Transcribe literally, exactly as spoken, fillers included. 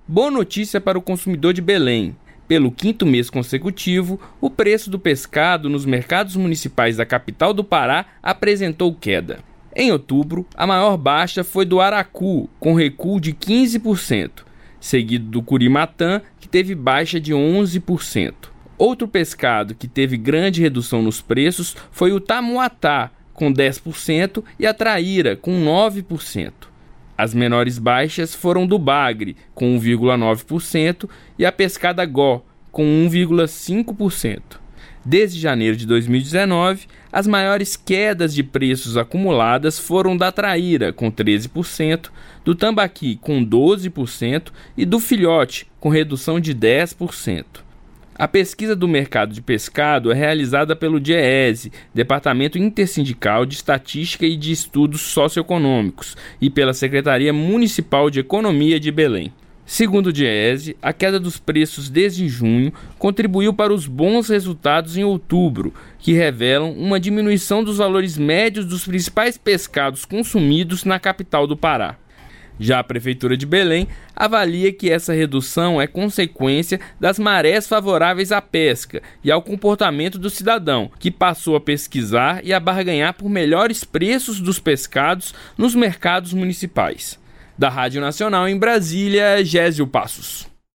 Boa notícia para o consumidor de Belém. Pelo quinto mês consecutivo, o preço do pescado nos mercados municipais da capital do Pará apresentou queda. Em outubro, a maior baixa foi do aracu, com recuo de quinze por cento, seguido do curimatã, que teve baixa de onze por cento. Outro pescado que teve grande redução nos preços foi o tamuatá, com dez por cento, e a traíra, com nove por cento. As menores baixas foram do bagre, com um vírgula nove por cento, e a pescada gó, com um vírgula cinco por cento. Desde janeiro de dois mil e dezenove, as maiores quedas de preços acumuladas foram da traíra, com treze por cento, do tambaqui, com doze por cento, e do filhote, com redução de dez por cento. A pesquisa do mercado de pescado é realizada pelo DIEESE, Departamento Intersindical de Estatística e de Estudos Socioeconômicos, e pela Secretaria Municipal de Economia de Belém. Segundo o DIEESE, a queda dos preços desde junho contribuiu para os bons resultados em outubro, que revelam uma diminuição dos valores médios dos principais pescados consumidos na capital do Pará. Já a Prefeitura de Belém avalia que essa redução é consequência das marés favoráveis à pesca e ao comportamento do cidadão, que passou a pesquisar e a barganhar por melhores preços dos pescados nos mercados municipais. Da Rádio Nacional em Brasília, Gésio Passos.